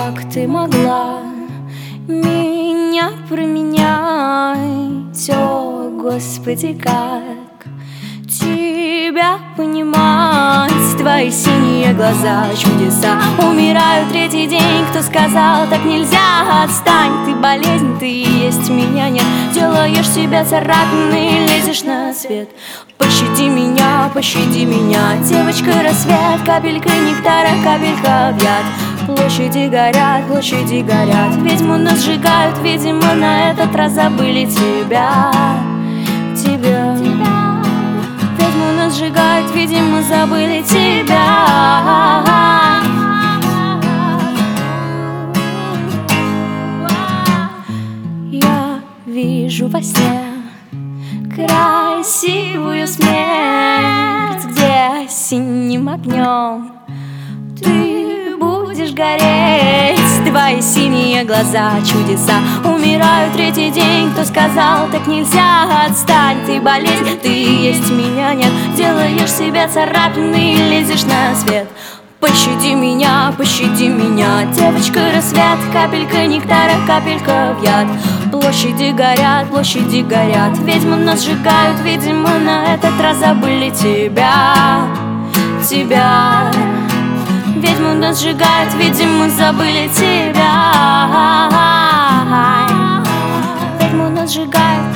как ты могла меня променять? О, Господи, как тебя понимать? Твои синие глаза, чудеса. Умираю третий день, кто сказал, так нельзя? Отстань, ты болезнь, ты есть, меня нет. Делаешь себя царапиной, лезешь на свет. Пощади меня, девочка, рассвет. Капелька нектара, капелька в яд. Площади горят, ведьму нас сжигают. Видимо, на этот раз забыли тебя. Ведьму нас сжигают, видимо, забыли тебя. Я вижу во сне красивую смерть, где синим огнем ты будешь гореть. Твои синие глаза, чудеса. Умираю третий день, кто сказал, так нельзя? Отстань, ты болезнь, ты есть, меня нет. Делаешь себя царапиной, лезешь на свет. Пощади меня, девочка, рассвет. Капелька нектара, капелька в яд. Площади горят, ведьмы нас сжигают. Видимо, на этот раз забыли тебя. Ведьму нас сжигают, видимо, забыли тебя. Ведьму нас сжигают.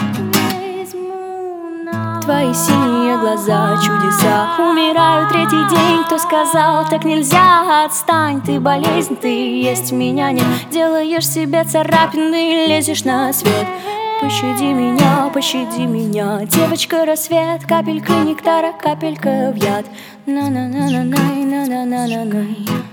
Твои синие глаза, чудеса. Умираю третий день, кто сказал, так нельзя? Отстань, ты болезнь, ты есть, меня нет. Делаешь себя царапиной, лезешь на свет. Пощади меня, девочка, рассвет. Капелька нектара, капелька в яд. На-на-на-на-на-на-на-на-на.